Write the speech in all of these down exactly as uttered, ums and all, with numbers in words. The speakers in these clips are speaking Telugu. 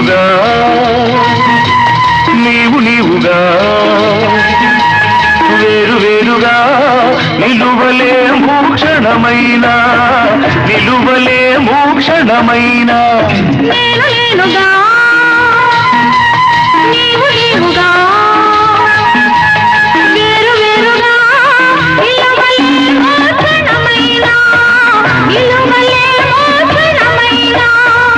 నీవుగా నీవు నీవుగా వేరు వేరుగా నిలువలే మోక్షణమైనా నిలువలే మోక్షణమైనా నేను నేనుగా నీవు నీవుగా వేరు వేరుగా నిలువలే మోక్షణమైనా నిలువలే మోక్షణమైనా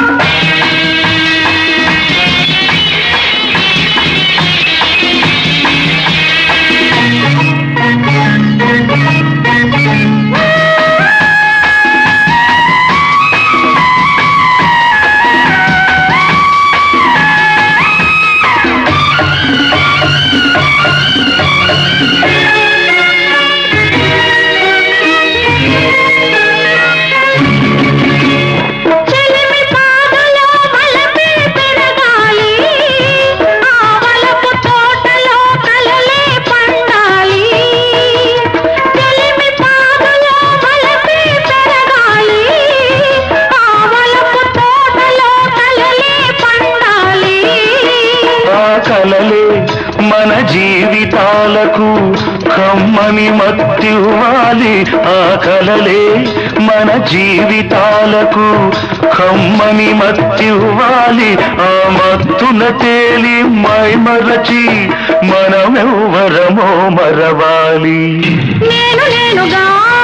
కలలే మన జీవితాలకు కమ్మని మత్తివ్వాలి ఆ కలలే మన జీవితాలకు కమ్మని మత్తివ్వాలి ఆ మత్తుల తేలి మైమరచి మనమెవ్వరమో మరవాలి నేను నేనుగా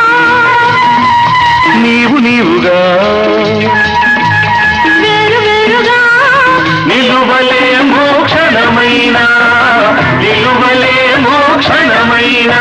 నీవు నీవుగా వేరు వేరుగా నిలువలే మోక్షణమైనా నిలువలే మోక్షణమైనా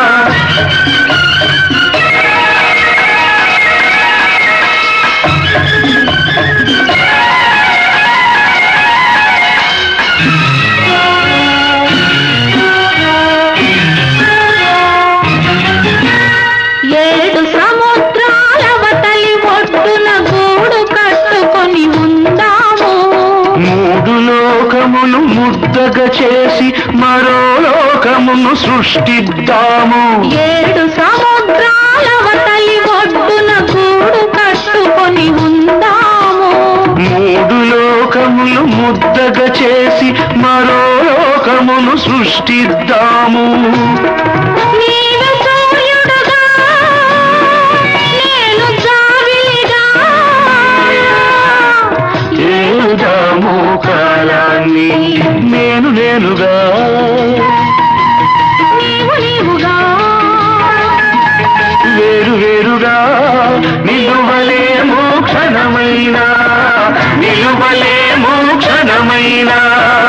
ఏడు సముద్రాలవతలి ఒడ్డున గూడు కట్టుకొని ఉందాము మూడు లోకమును ముద్దగా చేసి మరో లోకమును సృష్టిద్దాము ఏడు సముద్రాలవతలి ఒడ్డున గూడు కట్టుకొని ఉందాము మూడు లోకములు ముద్దగా చేసి మరో లోకమును సృష్టిద్దాము నీవు సూర్యుడుగా నేను జాబిలిగా ఏదాము కాలాన్ని నేను నేనుగా నీవు నీవుగా వేరు వేరుగా నిలువలే మోక్షణమైనా నిలువలే మోక్షణమైనా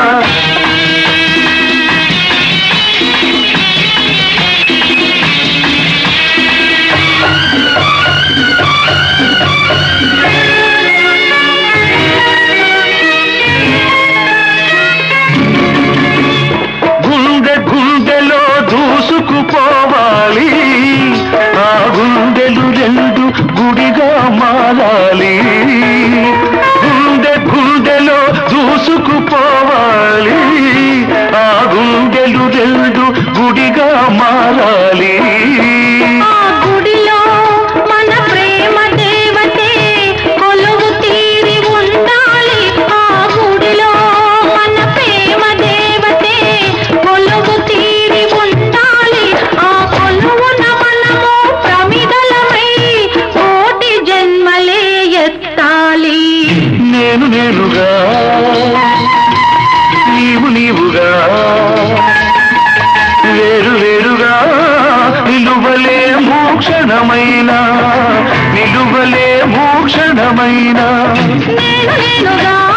గుండె గుండెలో దూసుకుపోవాలి ఆ గుండెలు రెండు గుడిగా మారాలి గుండె గుండెలో దూసుకుపోవాలి ఆ గుండెలు రెండు గుడిగా మారాలి ఆ గుడిలో మన ప్రేమ దేవతే కొలువు తీరి ఉండాలి ఆ గుడిలో మన ప్రేమ దేవతే కొలువు తీరి ఉండాలి ఆ కొలువున మనము ప్రమిదలమై కోటి జన్మలే ఎత్తాలి నేను నేనుగా నీవు నీవుగా వేరు వేరుగా నిలువలే మోక్షణమైనా నిలువలే మోక్షణమైనా నేను నేనుగా